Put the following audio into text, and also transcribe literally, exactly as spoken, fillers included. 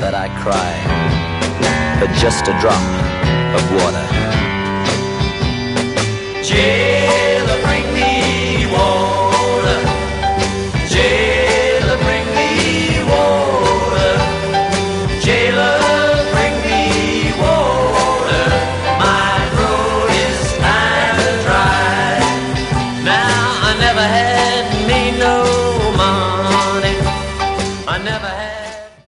that I cry for just a drop of water. Jim.